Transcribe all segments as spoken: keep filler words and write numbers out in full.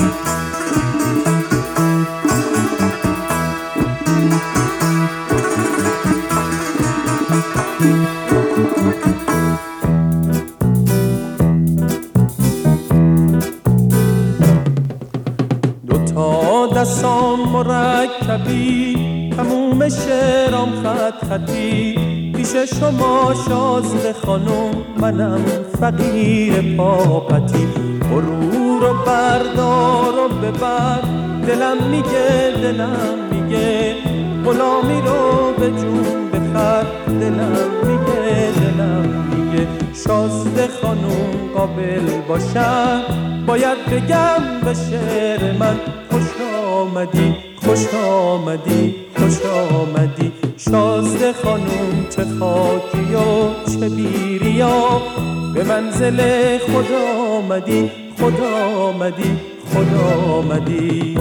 دوتا دستام مرکبی تموم شعرام خط خطی پیش شما شازده خانم منم فقیر پاپتی برو رو بردار و ببر دلم میگه دلم میگه غلامی رو به جون بخر دلم میگه دلم میگه شازده خانم قابل باشم باید بگم به شعر من خوش آمدی خوش آمدی خوش آمدی شازده خانم چه خاکی و چه بیریا به منزل خدا آمدی خدا آمدی خدا آمدی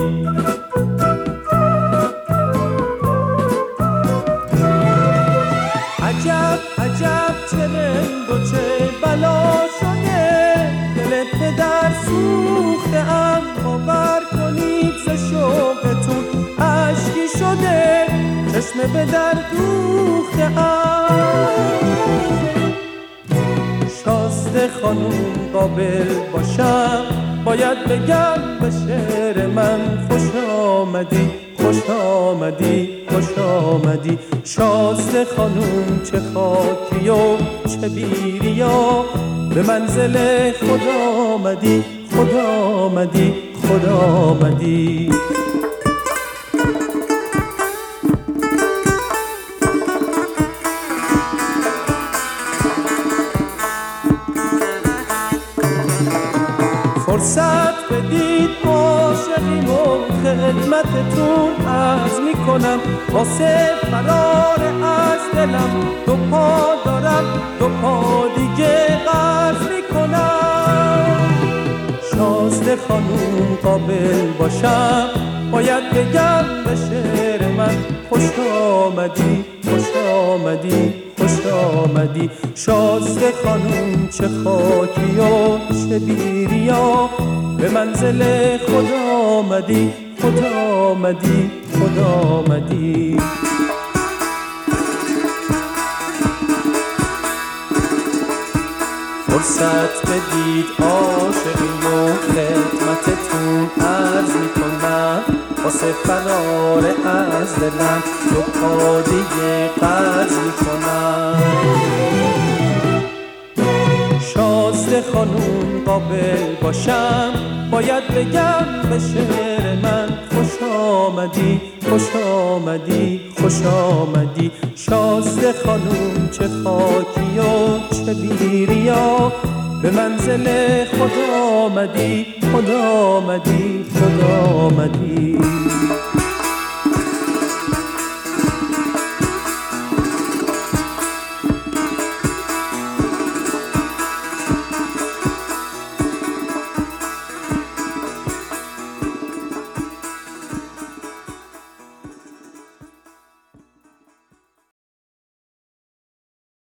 عجب عجب چه رنگ و چه بلا شده دل پدر سوخته ام باور کنید ز شوقتون اشکی شده چشم به در دوخته ام شازده خانوم قابل باشم باید بگم به شعر من خوش آمدی خوش آمدی خوش آمدی شازده خانوم چه خاکی و چه بیریا به منزل خدا آمدی خدا آمدی خدا آمدی فرصت بدید عاشقیم و خدمتتون عرض میکنم واسه فرار از دلم دو پا دارم دو پا دیگه قرض میکنم شازده خانوم قابل باشم باید بگم به شعر من خوش آمدی خوش آمدی خوش آمدی شازده خانوم چه خاکی و چه بیریا به منزل خدا آمدی خدا آمدی خدا آمدی فرصت بدید عاشقیم و خدمتتون عرض میکنم واسه فرار از دلم دو پا دیگه قرض میکنم شازده خانوم قابل باشم باید بگم به شعر من خوش آمدی خوش آمدی خوش آمدی شازده خانوم چه خاکی و چه بیریا به منزل خدا آمدی خدا آمدی خدا آمدی